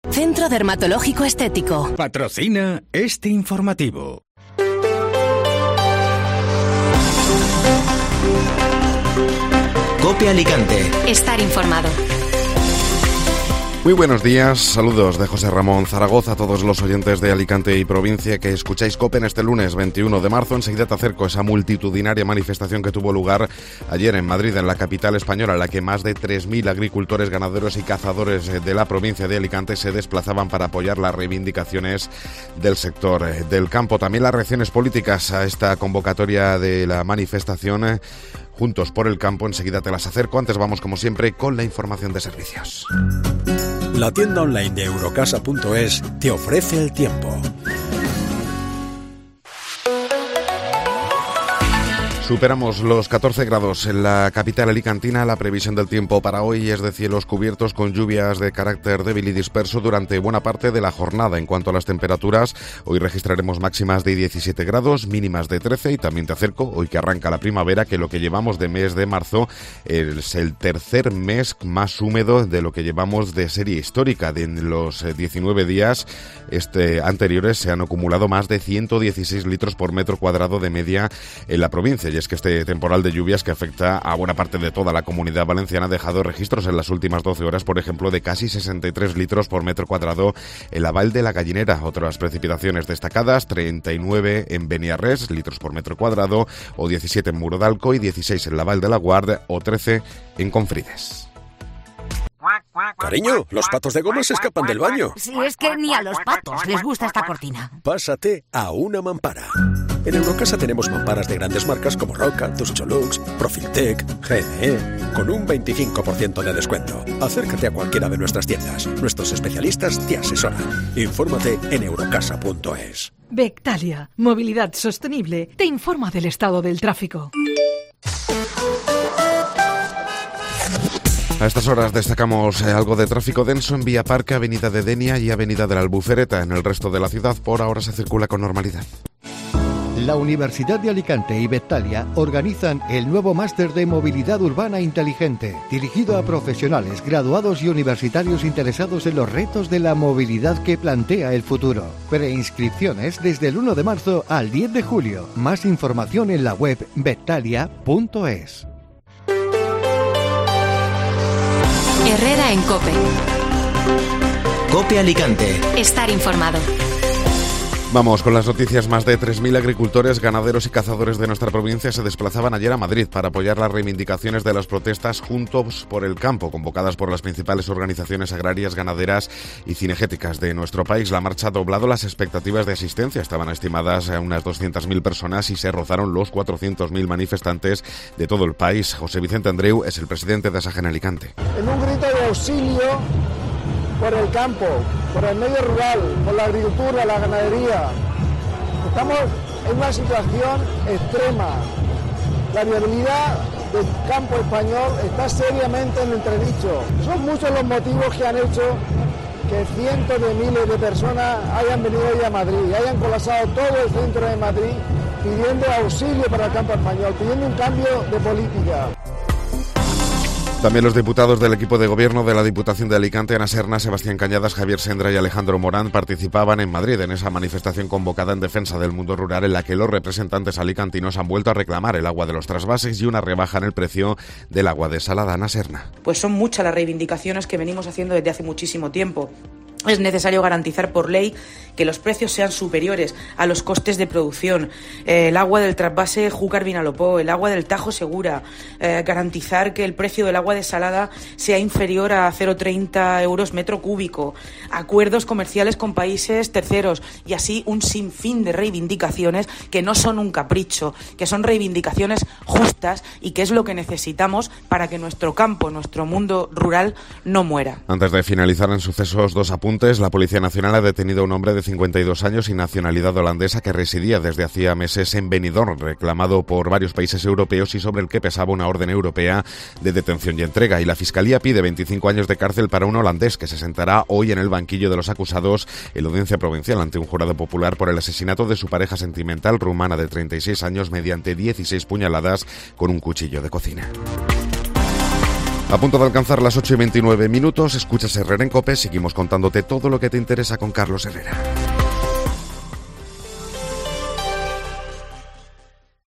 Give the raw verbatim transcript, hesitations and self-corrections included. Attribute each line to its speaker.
Speaker 1: Centro Dermatológico Estético.
Speaker 2: Patrocina este informativo.
Speaker 3: COPE Alicante.
Speaker 1: Estar informado.
Speaker 4: Muy buenos días, saludos de José Ramón Zaragoza a todos los oyentes de Alicante y provincia que escucháis COPE en este lunes veintiuno de marzo. Enseguida te acerco a esa multitudinaria manifestación que tuvo lugar ayer en Madrid, en la capital española, en la que más de tres mil agricultores, ganaderos y cazadores de la provincia de Alicante se desplazaban para apoyar las reivindicaciones del sector del campo. También las reacciones políticas a esta convocatoria de la manifestación Juntos por el Campo. Enseguida te las acerco. Antes vamos, como siempre, con la información de servicios.
Speaker 5: La tienda online de Eurocasa punto es te ofrece el tiempo.
Speaker 4: Superamos los catorce grados en la capital alicantina. La previsión del tiempo para hoy es de cielos cubiertos con lluvias de carácter débil y disperso durante buena parte de la jornada. En cuanto a las temperaturas, hoy registraremos máximas de diecisiete grados, mínimas de trece, y también te acerco, hoy que arranca la primavera, que lo que llevamos de mes de marzo es el tercer mes más húmedo de lo que llevamos de serie histórica. De los diecinueve días este, anteriores se han acumulado más de ciento dieciséis litros por metro cuadrado de media en la provincia. Y es que este temporal de lluvias que afecta a buena parte de toda la Comunidad Valenciana ha dejado registros en las últimas doce horas, por ejemplo, de casi sesenta y tres litros por metro cuadrado en la Val de la Gallinera. Otras precipitaciones destacadas: treinta y nueve en Beniarrés, litros por metro cuadrado, o diecisiete en Muro d'Alco y dieciséis en la Val de la Guarda, o trece en Confrides.
Speaker 5: Cariño, los patos de goma se escapan del baño.
Speaker 6: Si es que ni a los patos les gusta esta cortina.
Speaker 5: Pásate a una mampara. En Eurocasa tenemos mamparas de grandes marcas como Roca, Tuscholux, Profiltec, G N E, con un veinticinco por ciento de descuento. Acércate a cualquiera de nuestras tiendas. Nuestros especialistas te asesoran. Infórmate en Eurocasa punto es.
Speaker 7: Bectalia, movilidad sostenible, te informa del estado del tráfico.
Speaker 4: A estas horas destacamos eh, algo de tráfico denso en Vía Parque, Avenida de Denia y Avenida de la Albufereta. En el resto de la ciudad por ahora se circula con normalidad.
Speaker 8: La Universidad de Alicante y Bectalia organizan el nuevo máster de movilidad urbana inteligente, dirigido a profesionales, graduados y universitarios interesados en los retos de la movilidad que plantea el futuro. Preinscripciones desde el uno de marzo al diez de julio. Más información en la web bectalia punto es.
Speaker 1: Herrera en COPE.
Speaker 3: COPE Alicante.
Speaker 1: Estar informado.
Speaker 4: Vamos con las noticias. Más de tres mil agricultores, ganaderos y cazadores de nuestra provincia se desplazaban ayer a Madrid para apoyar las reivindicaciones de las protestas Juntos por el Campo, convocadas por las principales organizaciones agrarias, ganaderas y cinegéticas de nuestro país. La marcha ha doblado las expectativas de asistencia. Estaban estimadas a unas doscientas mil personas y se rozaron los cuatrocientos mil manifestantes de todo el país. José Vicente Andreu es el presidente de Asaja en Alicante.
Speaker 9: En un grito de auxilio por el campo, por el medio rural, por la agricultura, la ganadería. Estamos en una situación extrema. La viabilidad del campo español está seriamente en entredicho. Son muchos los motivos que han hecho que cientos de miles de personas hayan venido hoy a Madrid y hayan colapsado todo el centro de Madrid pidiendo auxilio para el campo español, pidiendo un cambio de política.
Speaker 4: También los diputados del equipo de gobierno de la Diputación de Alicante, Ana Serna, Sebastián Cañadas, Javier Sendra y Alejandro Morán, participaban en Madrid en esa manifestación convocada en defensa del mundo rural, en la que los representantes alicantinos han vuelto a reclamar el agua de los trasvases y una rebaja en el precio del agua desalada. Ana Serna.
Speaker 10: Pues son muchas las reivindicaciones que venimos haciendo desde hace muchísimo tiempo. Es necesario garantizar por ley que los precios sean superiores a los costes de producción. Eh, el agua del trasvase Júcar-Vinalopó, el agua del Tajo Segura, eh, garantizar que el precio del agua desalada sea inferior a cero coma treinta euros metro cúbico, acuerdos comerciales con países terceros y así un sinfín de reivindicaciones que no son un capricho, que son reivindicaciones justas y que es lo que necesitamos para que nuestro campo, nuestro mundo rural no muera.
Speaker 4: Antes de finalizar en sucesos, dos apuntes. La Policía Nacional ha detenido a un hombre de cincuenta y dos años y nacionalidad holandesa que residía desde hacía meses en Benidorm, reclamado por varios países europeos y sobre el que pesaba una orden europea de detención y entrega. Y la Fiscalía pide veinticinco años de cárcel para un holandés que se sentará hoy en el banquillo de los acusados en la audiencia provincial ante un jurado popular por el asesinato de su pareja sentimental rumana de treinta y seis años mediante dieciséis puñaladas con un cuchillo de cocina. A punto de alcanzar las ocho y veintinueve minutos, escuchas Herrera en COPE, seguimos contándote todo lo que te interesa con Carlos Herrera.